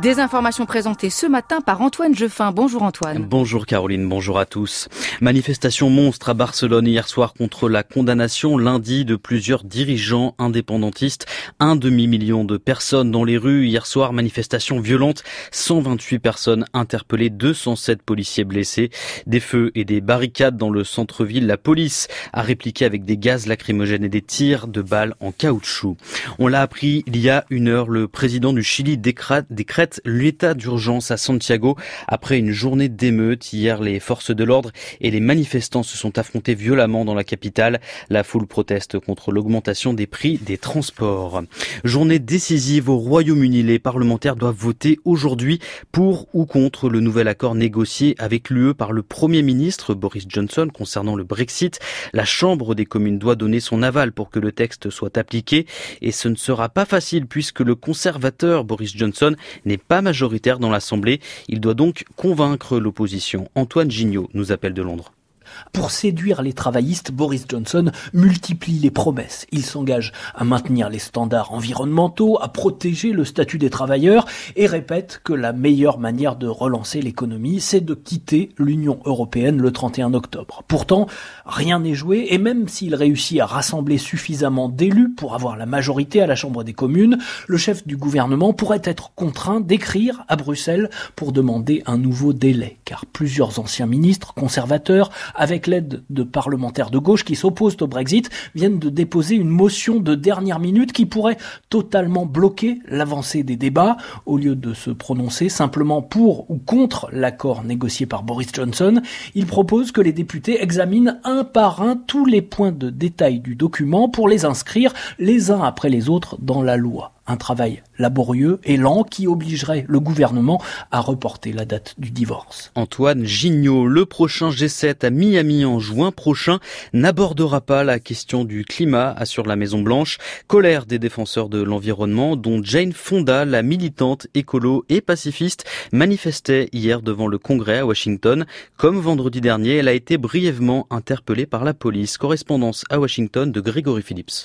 Des informations présentées ce matin par Antoine Jeffin. Bonjour Antoine. Bonjour Caroline, bonjour à tous. Manifestation monstre à Barcelone hier soir contre la condamnation lundi de plusieurs dirigeants indépendantistes. 1,5 million de personnes dans les rues hier soir. Manifestation violente, 128 personnes interpellées, 207 policiers blessés. Des feux et des barricades dans le centre-ville. La police a répliqué avec des gaz lacrymogènes et des tirs de balles en caoutchouc. On l'a appris il y a une heure, le président du Chili décrète l'état d'urgence à Santiago après une journée d'émeutes. Hier, les forces de l'ordre et les manifestants se sont affrontés violemment dans la capitale. La foule proteste contre l'augmentation des prix des transports. Journée décisive au Royaume-Uni. Les parlementaires doivent voter aujourd'hui pour ou contre le nouvel accord négocié avec l'UE par le Premier ministre Boris Johnson concernant le Brexit. La Chambre des communes doit donner son aval pour que le texte soit appliqué et ce ne sera pas facile puisque le conservateur Boris Johnson n'est pas majoritaire dans l'Assemblée. Il doit donc convaincre l'opposition. Antoine Gignot nous appelle de Londres. Pour séduire les travaillistes, Boris Johnson multiplie les promesses. Il s'engage à maintenir les standards environnementaux, à protéger le statut des travailleurs et répète que la meilleure manière de relancer l'économie, c'est de quitter l'Union européenne le 31 octobre. Pourtant, rien n'est joué et même s'il réussit à rassembler suffisamment d'élus pour avoir la majorité à la Chambre des communes, le chef du gouvernement pourrait être contraint d'écrire à Bruxelles pour demander un nouveau délai, car plusieurs anciens ministres conservateurs avec l'aide de parlementaires de gauche qui s'opposent au Brexit, viennent de déposer une motion de dernière minute qui pourrait totalement bloquer l'avancée des débats. Au lieu de se prononcer simplement pour ou contre l'accord négocié par Boris Johnson, il propose que les députés examinent un par un tous les points de détail du document pour les inscrire les uns après les autres dans la loi. Un travail laborieux et lent qui obligerait le gouvernement à reporter la date du divorce. Antoine Gignot, le prochain G7 à Miami en juin prochain n'abordera pas la question du climat, assure la Maison-Blanche. Colère des défenseurs de l'environnement, dont Jane Fonda, la militante écolo et pacifiste, manifestait hier devant le Congrès à Washington. Comme vendredi dernier, elle a été brièvement interpellée par la police. Correspondance à Washington de Grégory Phillips.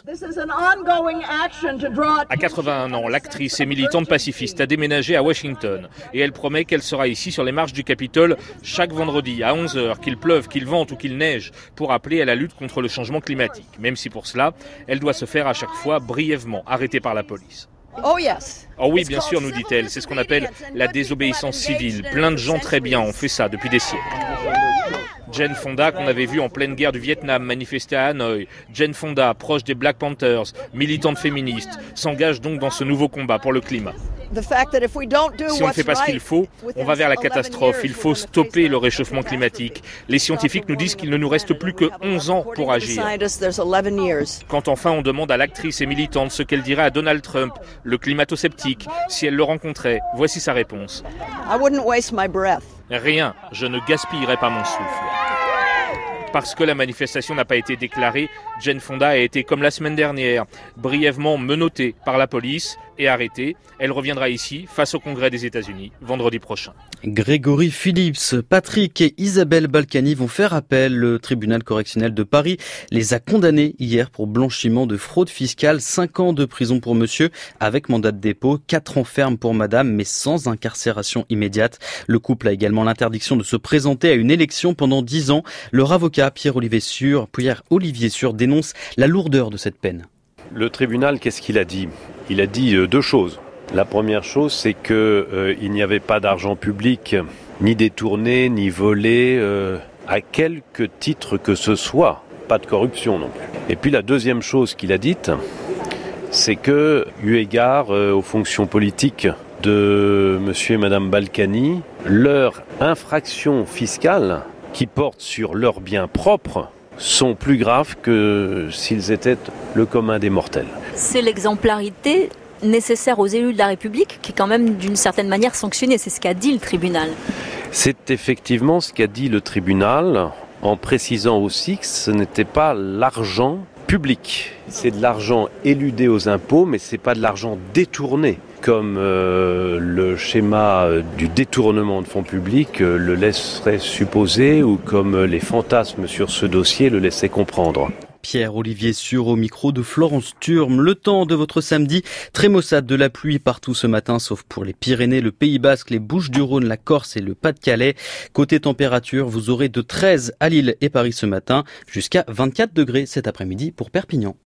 À 81 ans, l'actrice et militante pacifiste a déménagé à Washington et elle promet qu'elle sera ici sur les marches du Capitole chaque vendredi à 11h, qu'il pleuve, qu'il vente ou qu'il neige, pour appeler à la lutte contre le changement climatique. Même si pour cela, elle doit se faire à chaque fois brièvement arrêtée par la police. Oh oui, bien sûr, nous dit-elle, c'est ce qu'on appelle la désobéissance civile. Plein de gens très bien ont fait ça depuis des siècles. Jane Fonda, qu'on avait vu en pleine guerre du Vietnam manifester à Hanoï. Jane Fonda, proche des Black Panthers, militante féministe, s'engage donc dans ce nouveau combat pour le climat. Si on ne fait pas ce qu'il faut, on va vers la catastrophe. Il faut stopper le réchauffement climatique. Les scientifiques nous disent qu'il ne nous reste plus que 11 ans pour agir. Quand enfin on demande à l'actrice et militante ce qu'elle dirait à Donald Trump, le climato-sceptique, si elle le rencontrait, voici sa réponse. Rien, je ne gaspillerai pas mon souffle. Parce que la manifestation n'a pas été déclarée, Jane Fonda a été, comme la semaine dernière, brièvement menottée par la police et arrêtée. Elle reviendra ici, face au Congrès des États-Unis, vendredi prochain. Grégory Phillips, Patrick et Isabelle Balkany vont faire appel. Le tribunal correctionnel de Paris les a condamnés hier pour blanchiment de fraude fiscale. 5 ans de prison pour monsieur, avec mandat de dépôt, 4 ans ferme pour madame, mais sans incarcération immédiate. Le couple a également l'interdiction de se présenter à une élection pendant 10 ans. Leur avocat, Pierre-Olivier Sûr, dénonce la lourdeur de cette peine. Le tribunal, qu'est-ce qu'il a dit ? Il a dit 2 choses. La première chose, c'est qu'il n'y avait pas d'argent public, ni détourné, ni volé, à quelque titre que ce soit. Pas de corruption non plus. Et puis la deuxième chose qu'il a dite, c'est que, eu égard aux fonctions politiques de monsieur et madame Balkany, leur infraction fiscale, qui portent sur leurs biens propres, sont plus graves que s'ils étaient le commun des mortels. C'est l'exemplarité nécessaire aux élus de la République qui est quand même d'une certaine manière sanctionnée. C'est ce qu'a dit le tribunal. C'est effectivement ce qu'a dit le tribunal, en précisant aussi que ce n'était pas l'argent public. C'est de l'argent éludé aux impôts, mais c'est pas de l'argent détourné, comme le schéma du détournement de fonds publics le laisserait supposer, ou comme les fantasmes sur ce dossier le laissaient comprendre. Pierre-Olivier Sûr au micro de Florence Turme. Le temps de votre samedi, très maussade de la pluie partout ce matin, sauf pour les Pyrénées, le Pays Basque, les Bouches-du-Rhône, la Corse et le Pas-de-Calais. Côté température, vous aurez de 13 à Lille et Paris ce matin, jusqu'à 24 degrés cet après-midi pour Perpignan.